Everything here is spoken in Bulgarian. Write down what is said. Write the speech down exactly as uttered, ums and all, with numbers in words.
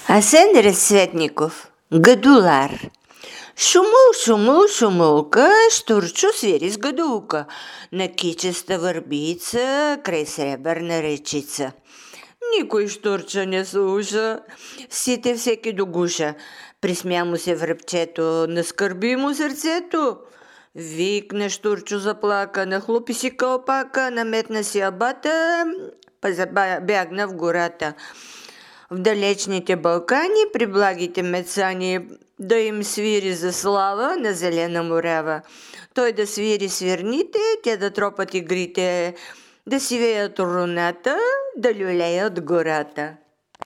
Асен Разцветников, Гадулар. Шумул, шумул, шумулка, Штурчо свири с гадулка на кичеста върбица край сребърна речица. Никой Штурча не слуша, сите всеки до гуша. Присмя му се връбчето, наскърби му сърцето. Викна Штурчо заплака, нахлупи си кълпака, наметна си абата, па бягна в гората. В далечните Балкани, при благите мецани, да им свири за слава на зелена морява. Той да свири свирните, те да тропат игрите, да си веят руната, да люлеят гората.